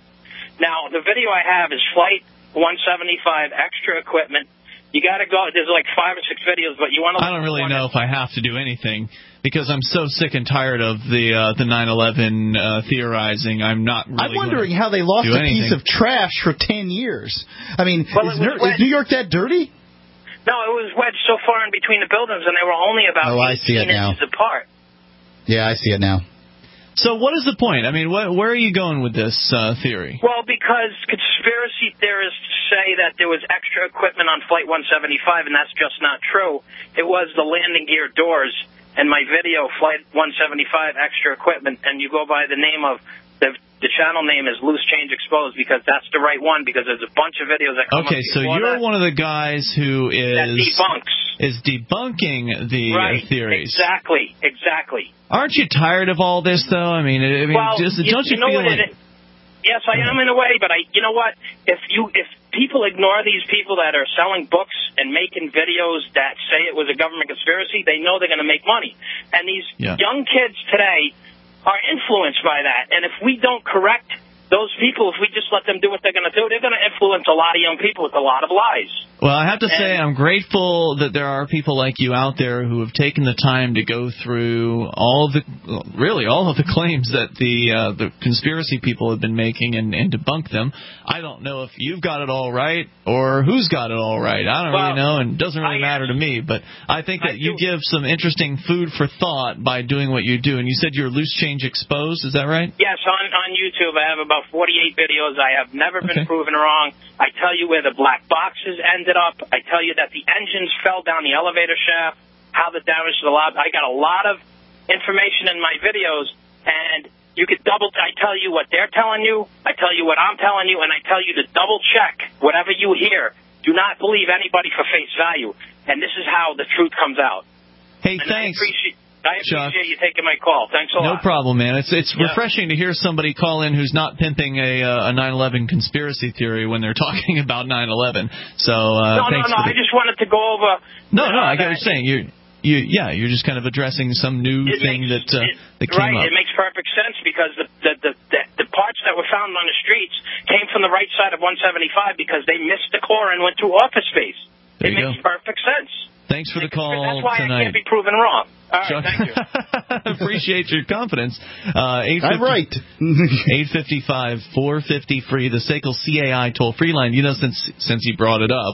Now, the video I have is Flight one seventy-five, extra equipment. You got to go. There's like five or six videos, but you want to. I don't really know if I have to do anything because I'm so sick and tired of the uh, the nine eleven uh, theorizing. I'm not. Really I'm wondering how they lost a anything. piece of trash for ten years. I mean, well, is, New, is New York that dirty? No, it was wedged so far in between the buildings, and they were only about oh, I see it now. inches apart. Yeah, I see it now. So what is the point? I mean, wh- where are you going with this uh, theory? Well, because conspiracy theorists say that there was extra equipment on Flight one seventy-five, and that's just not true. It was the landing gear doors, and my video, Flight one seventy-five, extra equipment, and you go by the name of, the the channel name is Loose Change Exposed, because that's the right one, because there's a bunch of videos that come okay, up so you're that, one of the guys who is... That debunks. Is debunking the right, uh, theories. Exactly, exactly. Aren't you tired of all this, though? I mean, I mean, well, just, you, don't you, you know feel what like... It, yes, I am in a way, but I, you know what? If you, if people ignore these people that are selling books and making videos that say it was a government conspiracy, they know they're going to make money. And these yeah. young kids today are influenced by that. And if we don't correct those people, if we just let them do what they're going to do, they're going to influence a lot of young people with a lot of lies. Well, I have to and, say I'm grateful that there are people like you out there who have taken the time to go through all of the, really all of the claims that the uh, the conspiracy people have been making and, and debunk them. I don't know if you've got it all right or who's got it all right. I don't well, really know, and it doesn't really I, matter to me. But I think that I you do. give some interesting food for thought by doing what you do. And you said you're Loose Change Exposed. Is that right? Yes, on, on YouTube I have about forty-eight videos. I have never been okay. proven wrong. I tell you where the black boxes ended up. I tell you that the engines fell down the elevator shaft, how the damage to the lobby. I got a lot of information in my videos, and you could double, I tell you what they're telling you, I tell you what I'm telling you, and I tell you to double check whatever you hear. Do not believe anybody for face value. And this is how the truth comes out. Hey, and thanks. I appreciate I appreciate Chuck. you taking my call. Thanks a no lot. No problem, man. It's it's yeah. refreshing to hear somebody call in who's not pimping a uh, a nine eleven conspiracy theory when they're talking about nine eleven. So uh, no, thanks no, no. for the... I just wanted to go over. No, uh, no. I get what you're saying. You you yeah. You're just kind of addressing some new it thing makes, that uh, it, that came right, up. Right. It makes perfect sense because the the, the the the parts that were found on the streets came from the right side of one seventy-five because they missed the core and went to office space. There it you makes go. perfect sense. Thanks for the call That's why tonight. I can't be proven wrong. All right, Chuck, thank you. appreciate your confidence. Uh, I'm right. eight five five, four five zero, free, the S A C L C A I toll-free line. You know, since since he brought it up,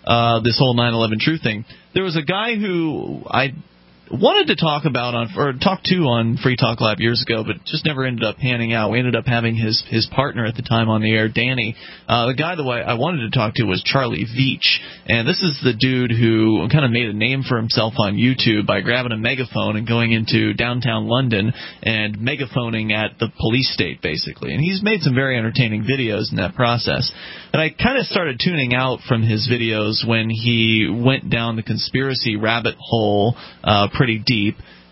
uh, this whole nine eleven truth thing. There was a guy who I wanted to talk about on or talk to on Free Talk Live years ago, but just never ended up panning out. We ended up having his his partner at the time on the air, Danny. Uh, the guy that I wanted to talk to was Charlie Veach, and this is the dude who kind of made a name for himself on YouTube by grabbing a megaphone and going into downtown London and megaphoning at the police state, basically. And he's made some very entertaining videos in that process. And I kind of started tuning out from his videos when he went down the conspiracy rabbit hole uh, pretty deep.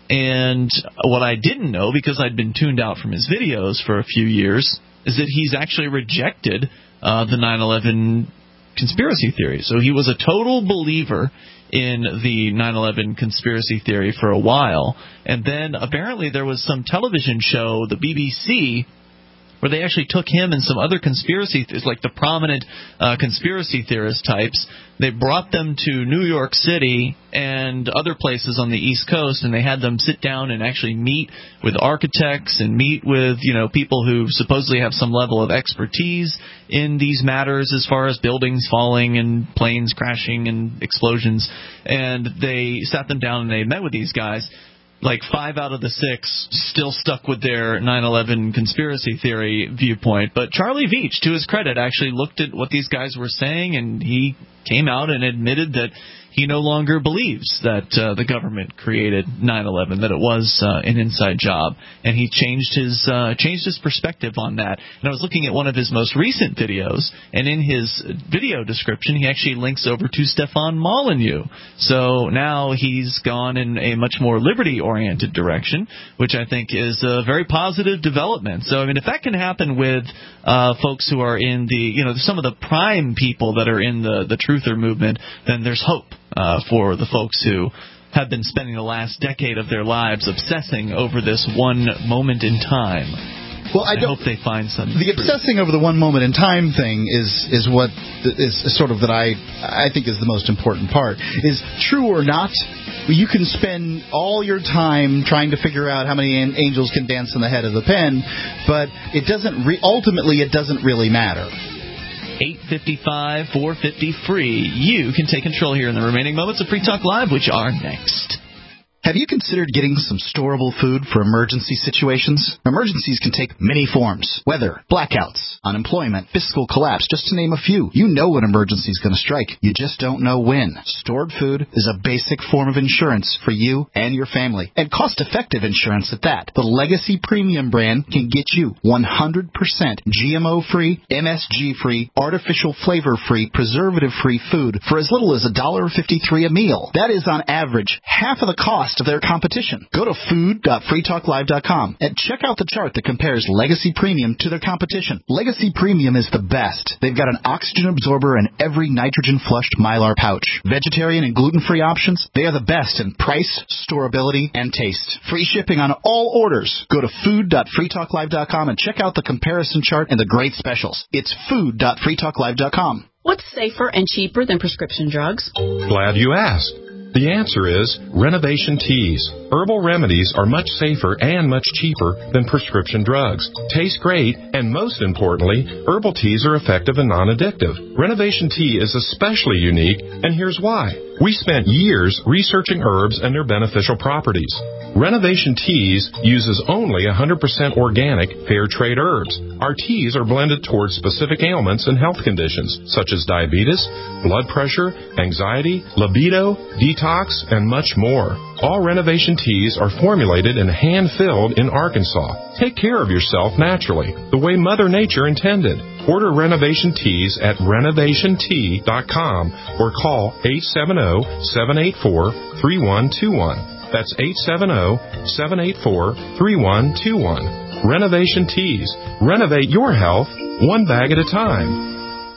And what I didn't know, because I'd been tuned out from his videos for a few years, is that he's actually rejected uh, the nine eleven conspiracy theory. So he was a total believer in the nine eleven conspiracy theory for a while. And then apparently there was some television show, the B B C, where they actually took him and some other conspiracy theorists, like the prominent uh, conspiracy theorist types. They brought them to New York City and other places on the East Coast, and they had them sit down and actually meet with architects and meet with, you know, people who supposedly have some level of expertise in these matters as far as buildings falling and planes crashing and explosions. And they sat them down and they met with these guys. Like five out of the six still stuck with their nine eleven conspiracy theory viewpoint. But Charlie Veach, to his credit, actually looked at what these guys were saying, and he came out and admitted that he no longer believes that uh, the government created nine eleven, that it was uh, an inside job, and he changed his uh, changed his perspective on that. And I was looking at one of his most recent videos, and in his video description, he actually links over to Stefan Molyneux. So now he's gone in a much more liberty-oriented direction, which I think is a very positive development. So, I mean, if that can happen with uh, folks who are in the, you know, some of the prime people that are in the, the truther movement, then there's hope. Uh, for the folks who have been spending the last decade of their lives obsessing over this one moment in time. Well, I, I hope they find some. The truth. Obsessing over the one moment in time thing is is what is sort of that I I think is the most important part. Is true or not, you can spend all your time trying to figure out how many angels can dance on the head of the pen, but it doesn't. Re- ultimately, it doesn't really matter. eight five five, four five zero, free. You can take control here in the remaining moments of Free Talk Live, which are next. Have you considered getting some storable food for emergency situations? Emergencies can take many forms. Weather, blackouts, unemployment, fiscal collapse, just to name a few. You know when emergency is going to strike. You just don't know when. Stored food is a basic form of insurance for you and your family, and cost-effective insurance at that. The Legacy Premium brand can get you one hundred percent G M O-free, M S G-free, artificial flavor-free, preservative-free food for as little as one dollar fifty-three a meal. That is on average half of the cost of their competition. Go to food dot free talk live dot com and check out the chart that compares Legacy Premium to their competition. Legacy Premium is the best. They've got an oxygen absorber in every nitrogen-flushed Mylar pouch. Vegetarian and gluten-free options, they are the best in price, storability, and taste. Free shipping on all orders. Go to food dot free talk live dot com and check out the comparison chart and the great specials. It's food dot free talk live dot com. What's safer and cheaper than prescription drugs? Glad you asked. The answer is Renovation Teas. Herbal remedies are much safer and much cheaper than prescription drugs. Taste great, and most importantly, herbal teas are effective and non-addictive. Renovation Tea is especially unique, and here's why. We spent years researching herbs and their beneficial properties. Renovation Teas uses only one hundred percent organic, fair trade herbs. Our teas are blended towards specific ailments and health conditions, such as diabetes, blood pressure, anxiety, libido, detox, and much more. All Renovation Teas are formulated and hand-filled in Arkansas. Take care of yourself naturally, the way Mother Nature intended. Order Renovation Teas at renovation tea dot com or call eight seven zero, seven eight four, three one two one. That's eight seven zero, seven eight four, three one two one. Renovation Teas. Renovate your health one bag at a time.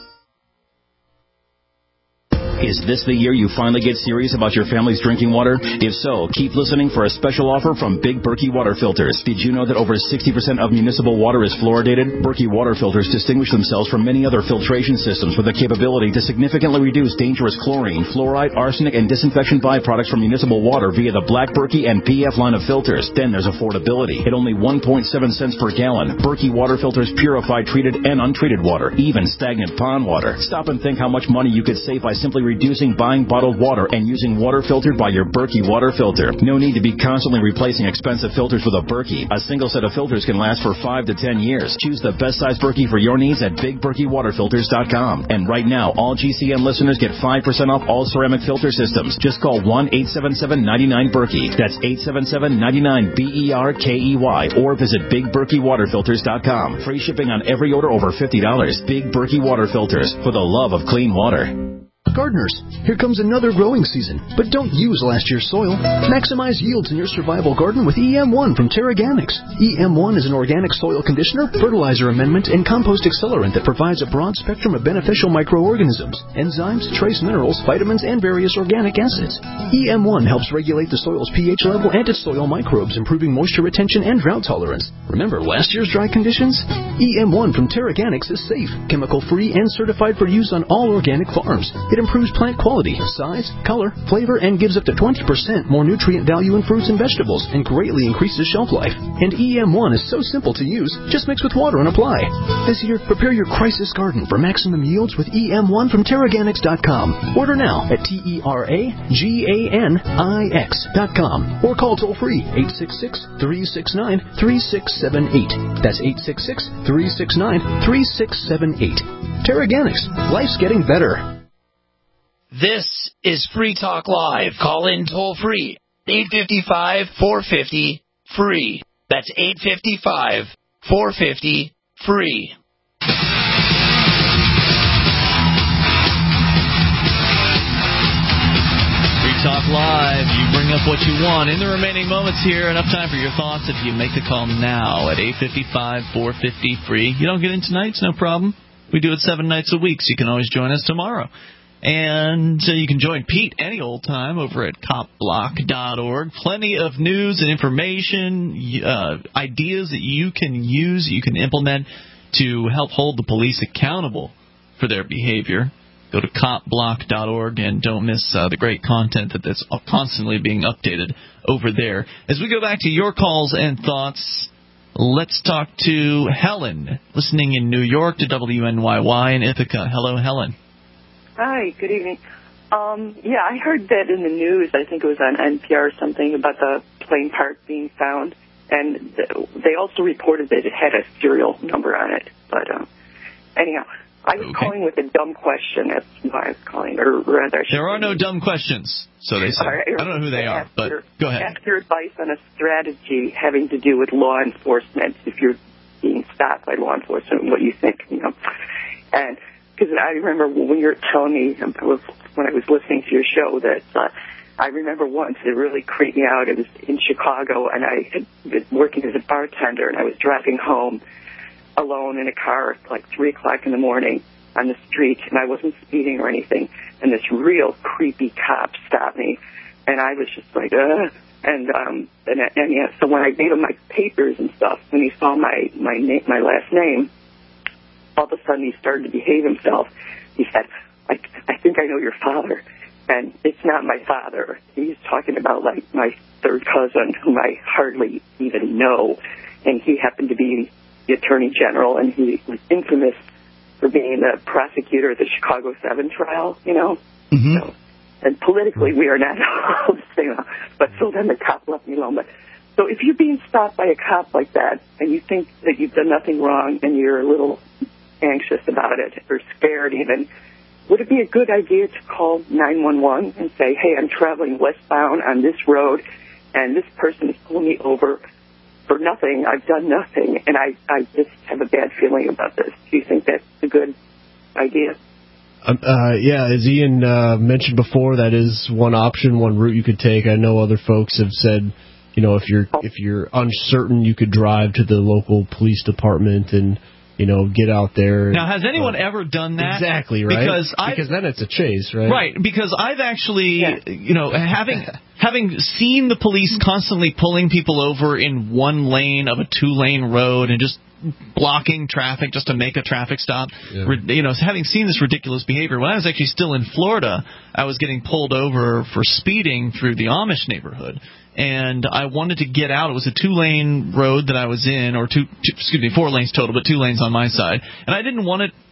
Is this the year you finally get serious about your family's drinking water? If so, keep listening for a special offer from Big Berkey Water Filters. Did you know that over sixty percent of municipal water is fluoridated? Berkey Water Filters distinguish themselves from many other filtration systems with the capability to significantly reduce dangerous chlorine, fluoride, arsenic, and disinfection byproducts from municipal water via the Black Berkey and P F line of filters. Then there's affordability. At only one point seven cents per gallon, Berkey Water Filters purify treated and untreated water, even stagnant pond water. Stop and think how much money you could save by simply reducing buying bottled water and using water filtered by your Berkey water filter. No need to be constantly replacing expensive filters with a Berkey. A single set of filters can last for five to ten years. Choose the best size Berkey for your needs at big berkey water filters dot com. And right now, all G C N listeners get five percent off all ceramic filter systems. Just call one eight seven seven, nine nine, Berkey. That's eight seven seven, nine nine, B E R K E Y. Or visit big berkey water filters dot com. Free shipping on every order over fifty dollars. Big Berkey Water Filters, for the love of clean water. Gardeners, here comes another growing season, but don't use last year's soil. Maximize yields in your survival garden with E M one from Terraganics. E M one is an organic soil conditioner, fertilizer amendment, and compost accelerant that provides a broad spectrum of beneficial microorganisms, enzymes, trace minerals, vitamins, and various organic acids. E M one helps regulate the soil's pH level and its soil microbes, improving moisture retention and drought tolerance. Remember last year's dry conditions? E M one from Terraganics is safe, chemical-free, and certified for use on all organic farms. It improves plant quality, size, color, flavor, and gives up to twenty percent more nutrient value in fruits and vegetables and greatly increases shelf life. And E M one is so simple to use, just mix with water and apply. This year, prepare your crisis garden for maximum yields with E M one from Terraganics dot com. Order now at T E R A G A N I X dot com or call toll-free eight six six, three six nine, three six seven eight. That's eight six six, three six nine, three six seven eight. Terraganics. Life's getting better. This is Free Talk Live. Call in toll free. eight five five, four five zero, free. That's eight five five, four five zero, free. Free Talk Live. You bring up what you want. In the remaining moments here, enough time for your thoughts if you make the call now at eight five five, four five zero, free. You don't get in tonight, it's no problem. We do it seven nights a week, so you can always join us tomorrow. And uh, you can join Pete any old time over at cop block dot org. Plenty of news and information, uh, ideas that you can use, you can implement to help hold the police accountable for their behavior. Go to cop block dot org and don't miss uh, the great content that that's constantly being updated over there. As we go back to your calls and thoughts, let's talk to Helen, listening in New York to W N Y Y in Ithaca. Hello, Helen. Hi, good evening. Um, yeah, I heard that in the news, I think it was on N P R or something, about the plane part being found, and th- they also reported that it had a serial number on it. But um, anyhow, I was okay. calling with a dumb question. That's why I was calling, or rather... There are no dumb questions, so they say. Right, I don't know who they are, but your, go ahead. Ask your advice on a strategy having to do with law enforcement, if you're being stopped by law enforcement, what you think, you know. And... Because I remember when you were telling me, when I was listening to your show, that uh, I remember once it really creeped me out. It was in Chicago, and I had been working as a bartender, and I was driving home alone in a car at like three o'clock in the morning on the street, and I wasn't speeding or anything. And this real creepy cop stopped me, and I was just like, ugh. And um, and, and yeah, so when I gave him my papers and stuff, when he saw my my na- my last name, all of a sudden he started to behave himself. He said, I, I think I know your father. And it's not my father. He's talking about, like, my third cousin, whom I hardly even know. And he happened to be the attorney general, and he was infamous for being the prosecutor at the Chicago seven trial, you know. Mm-hmm. So, and politically, we are not all the same. But so then the cop left me alone. But so if you're being stopped by a cop like that, and you think that you've done nothing wrong, and you're a little anxious about it or scared even, would it be a good idea to call nine one one and say, hey, I'm traveling westbound on this road and this person is pulling me over for nothing. I've done nothing, and I, I just have a bad feeling about this. Do you think that's a good idea? Uh, uh, yeah, as Ian uh, mentioned before, that is one option, one route you could take. I know other folks have said, you know, if you're if you're uncertain, you could drive to the local police department and, you know, get out there. Now, has anyone uh, ever done that? Exactly, right? Because, because then it's a chase, right? Right, because I've actually, yeah. you know, having having seen the police constantly pulling people over in one lane of a two-lane road and just blocking traffic just to make a traffic stop, yeah. you know, having seen this ridiculous behavior. When I was actually still in Florida, I was getting pulled over for speeding through the Amish neighborhood. And I wanted to get out. It was a two-lane road that I was in, or two, two, excuse me, four lanes total, but two lanes on my side. And I didn't want to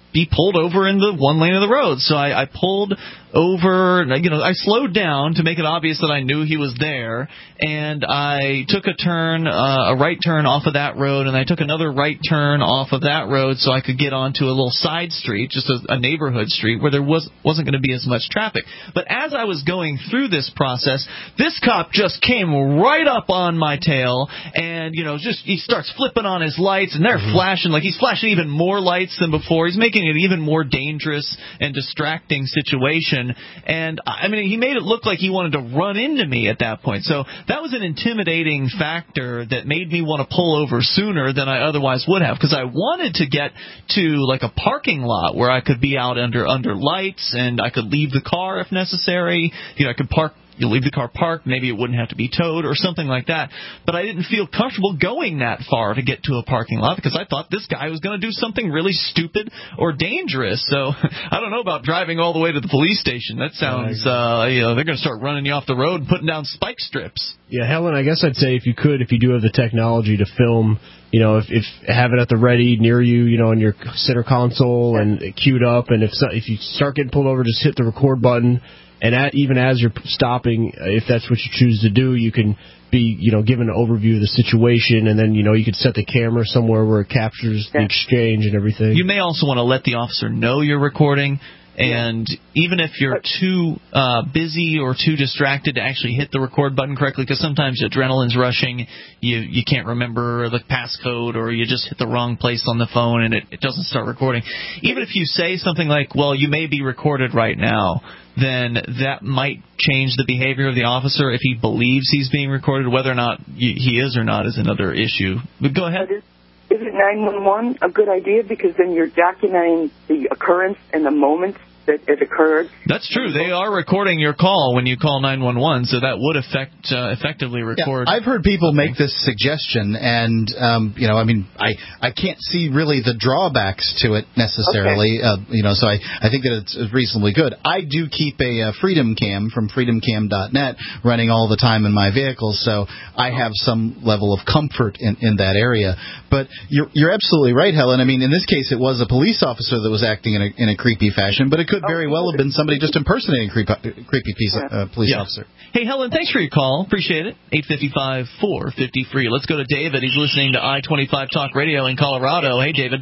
be pulled over in the one lane of the road. So I, I pulled over, you know, I slowed down to make it obvious that I knew he was there, and I took a turn, uh, a right turn off of that road, and I took another right turn off of that road so I could get onto a little side street, just a, a neighborhood street where there was, wasn't going to be as much traffic. But as I was going through this process, this cop just came right up on my tail, and, you know, just he starts flipping on his lights, and they're mm-hmm. flashing, like he's flashing even more lights than before. He's making it even more dangerous and distracting situation. And, I mean, he made it look like he wanted to run into me at that point. So that was an intimidating factor that made me want to pull over sooner than I otherwise would have, because I wanted to get to, like, a parking lot where I could be out under under lights and I could leave the car if necessary. You know, I could park. You leave the car parked, maybe it wouldn't have to be towed or something like that. But I didn't feel comfortable going that far to get to a parking lot because I thought this guy was going to do something really stupid or dangerous. So I don't know about driving all the way to the police station. That sounds, uh, you know, they're going to start running you off the road and putting down spike strips. Yeah, Helen, I guess I'd say if you could, if you do have the technology to film, you know, if, if have it at the ready near you, you know, in your center console and queued up, and if so, if you start getting pulled over, just hit the record button. And at, even as you're stopping, if that's what you choose to do, you can be, you know, given an overview of the situation, and then, you know, you could set the camera somewhere where it captures the exchange and everything. You may also want to let the officer know you're recording. And even if you're too uh, busy or too distracted to actually hit the record button correctly, because sometimes adrenaline's rushing, you you can't remember the passcode, or you just hit the wrong place on the phone and it, it doesn't start recording. Even if you say something like, well, you may be recorded right now, then that might change the behavior of the officer if he believes he's being recorded. Whether or not he is or not is another issue. But go ahead. Is it nine one one a good idea? Because then you're documenting the occurrence and the moment that it occurred. That's true. They are recording your call when you call nine one one, so that would affect uh, effectively record. Yeah, I've heard people make this suggestion, and um, you know, I mean, I, I can't see really the drawbacks to it necessarily. Okay. Uh, you know, so I, I think that it's reasonably good. I do keep a uh, Freedom Cam from freedom cam dot net running all the time in my vehicle, so I have some level of comfort in, in that area. But you're you're absolutely right, Helen. I mean, in this case, it was a police officer that was acting in a in a creepy fashion, but it could very well have been somebody just impersonating a creepy, creepy piece, uh, police yeah. officer. Hey, Helen, thanks for your call. Appreciate it. eight five five, four five zero, free. Let's go to David. He's listening to I twenty-five Talk Radio in Colorado. Hey, David.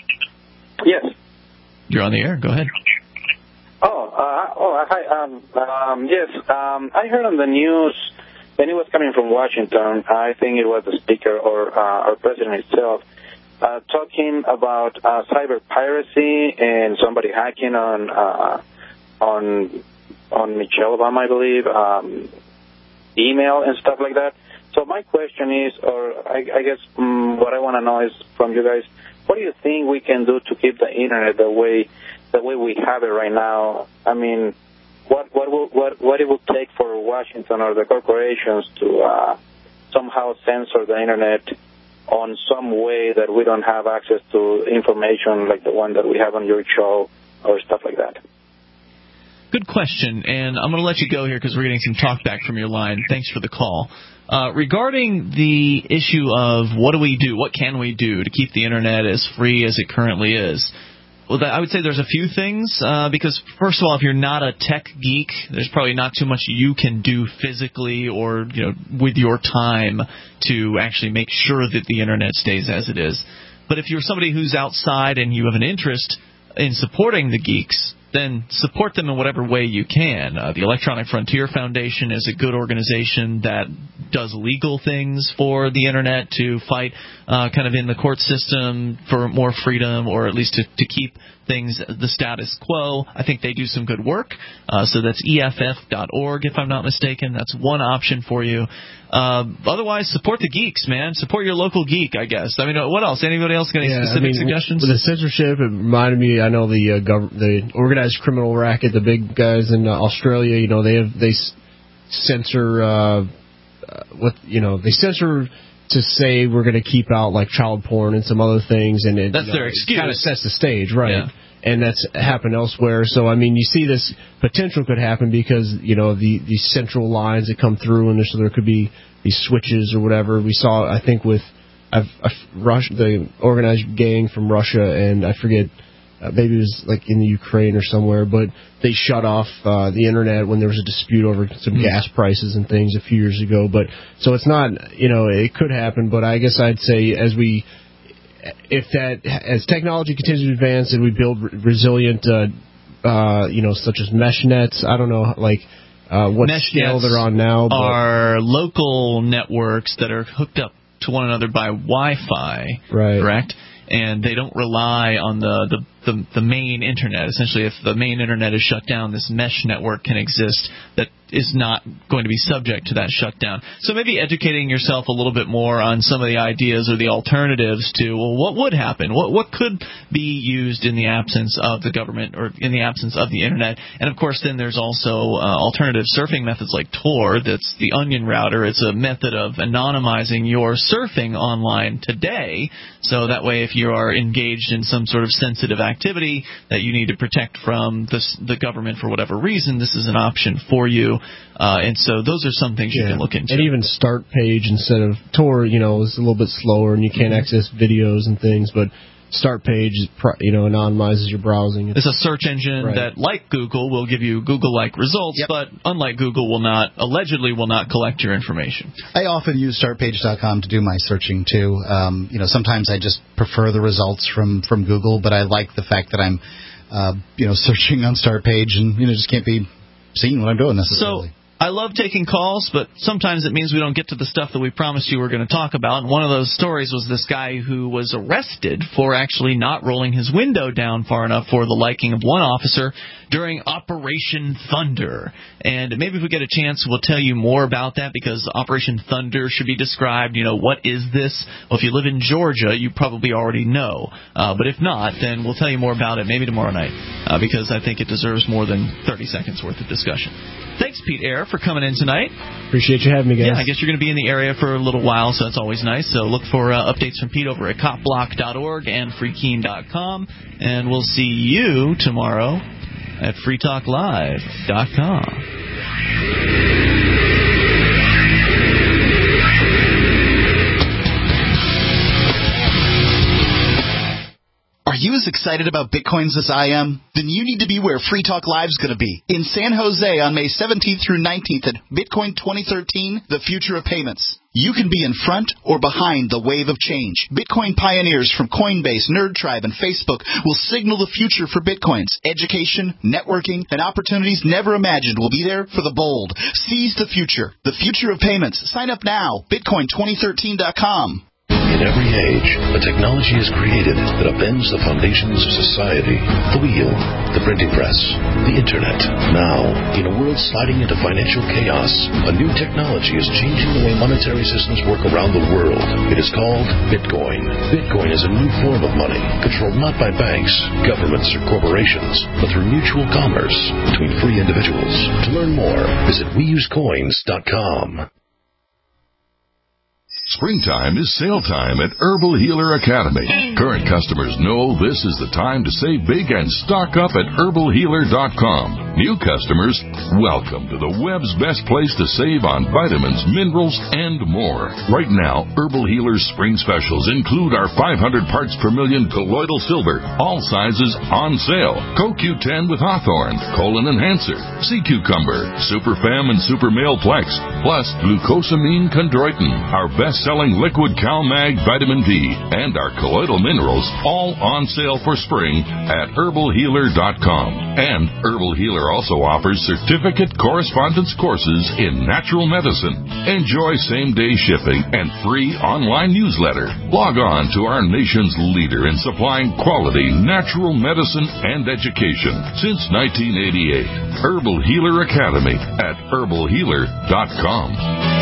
Yes. You're on the air. Go ahead. Oh, uh, oh, hi. Um, um, yes, um, I heard on the news, and it was coming from Washington. I think it was the speaker or uh, our president himself, uh, talking about uh, cyber piracy and somebody hacking on uh, on on Michelle Obama, I believe, um, email and stuff like that. So my question is, or I, I guess um, what I want to know is from you guys, what do you think we can do to keep the internet the way the way we have it right now? I mean, what what will, what what it will take for Washington or the corporations to uh, somehow censor the internet on some way that we don't have access to information like the one that we have on your show or stuff like that? Good question, and I'm going to let you go here because we're getting some talk back from your line. Thanks for the call. Uh, regarding the issue of what do we do, what can we do to keep the internet as free as it currently is, well, I would say there's a few things, uh, because, first of all, if you're not a tech geek, there's probably not too much you can do physically or, you know, with your time to actually make sure that the internet stays as it is. But if you're somebody who's outside and you have an interest in supporting the geeks, then support them in whatever way you can. Uh, the Electronic Frontier Foundation is a good organization that does legal things for the internet to fight uh, kind of in the court system for more freedom, or at least to, to keep things the status quo. I think they do some good work. Uh, so that's E F F dot org, if I'm not mistaken. That's one option for you. Uh, otherwise, support the geeks, man. Support your local geek, I guess. I mean, what else? Anybody else got any yeah, specific I mean, suggestions? With the censorship, it reminded me, I know the uh, gov- the organized criminal racket, the big guys in uh, Australia, you know, they have they censor, uh, what you know, they censor to say we're going to keep out like child porn and some other things, and it, that's you know, their excuse. It kind of sets the stage, right? Yeah. And that's happened elsewhere. So I mean, you see this potential could happen because you know the these central lines that come through, and so there could be these switches or whatever. We saw, I think, with I've, I've Russia, the organized gang from Russia, and I forget uh, maybe it was like in the Ukraine or somewhere, but they shut off uh, the internet when there was a dispute over some mm. gas prices and things a few years ago. But so it's not, you know, it could happen, but I guess I'd say as we, if that, as technology continues to advance and we build re- resilient, uh, uh, you know, such as mesh nets, I don't know, like, uh, what mesh scale they're on now. But are local networks that are hooked up to one another by Wi-Fi, right. correct? And they don't rely on the, the, the, the main internet. Essentially, if the main internet is shut down, this mesh network can exist that is not going to be subject to that shutdown. So maybe educating yourself a little bit more on some of the ideas or the alternatives to, well, what would happen? What what could be used in the absence of the government or in the absence of the internet? And, of course, then there's also uh, alternative surfing methods like Tor. That's the Onion router. It's a method of anonymizing your surfing online today. So that way, if you are engaged in some sort of sensitive activity that you need to protect from the, the government for whatever reason, this is an option for you. Uh, and so those are some things yeah. you can look into. And even Start Page instead of Tor, you know, is a little bit slower and you can't mm-hmm. access videos and things, but Start Page, you know, anonymizes your browsing. It's a search engine right. that, like Google, will give you Google-like results, yep. but unlike Google, will not allegedly will not collect your information. I often use start page dot com to do my searching too. Um, you know, sometimes I just prefer the results from, from Google, but I like the fact that I'm, uh, you know, searching on Startpage and you know just can't be seeing what I'm doing necessarily. So I love taking calls, but sometimes it means we don't get to the stuff that we promised you we were going to talk about. And one of those stories was this guy who was arrested for actually not rolling his window down far enough for the liking of one officer during Operation Thunder. And maybe if we get a chance, we'll tell you more about that, because Operation Thunder should be described. You know, what is this? Well, if you live in Georgia, you probably already know. Uh, but if not, then we'll tell you more about it maybe tomorrow night, uh, because I think it deserves more than thirty seconds worth of discussion. Thanks, Pete Eyre, for coming in tonight. Appreciate you having me, guys. Yeah, I guess you're going to be in the area for a little while, so that's always nice. So look for uh, updates from Pete over at cop block dot org and free keen dot com. And we'll see you tomorrow at free talk live dot com. Are you as excited about Bitcoins as I am? Then you need to be where Free Talk Live is going to be. In San Jose on May seventeenth through nineteenth at Bitcoin twenty thirteen, The Future of Payments. You can be in front or behind the wave of change. Bitcoin pioneers from Coinbase, NerdTribe, and Facebook will signal the future for Bitcoins. Education, networking, and opportunities never imagined will be there for the bold. Seize the future. The future of payments. Sign up now. Bitcoin twenty thirteen dot com. In every age, a technology is created that upends the foundations of society. The wheel, the printing press, the internet. Now, in a world sliding into financial chaos, a new technology is changing the way monetary systems work around the world. It is called Bitcoin. Bitcoin is a new form of money, controlled not by banks, governments, or corporations, but through mutual commerce between free individuals. To learn more, visit we use coins dot com. Springtime is sale time at Herbal Healer Academy. Current customers know this is the time to save big and stock up at herbal healer dot com. New customers, welcome to the web's best place to save on vitamins, minerals, and more. Right now, Herbal Healer's spring specials include our five hundred parts per million colloidal silver, all sizes on sale. Co Q ten with Hawthorne, Colon Enhancer, Sea Cucumber, Super Fem and Super Male Plex, plus glucosamine chondroitin, our best-selling liquid CalMag vitamin D, and our colloidal minerals, all on sale for spring at herbal healer dot com. And Herbal Healer also offers certificate correspondence courses in natural medicine. Enjoy same-day shipping and free online newsletter. Log on to our nation's leader in supplying quality natural medicine and education since nineteen eighty-eight. Herbal Healer Academy at herbal healer dot com.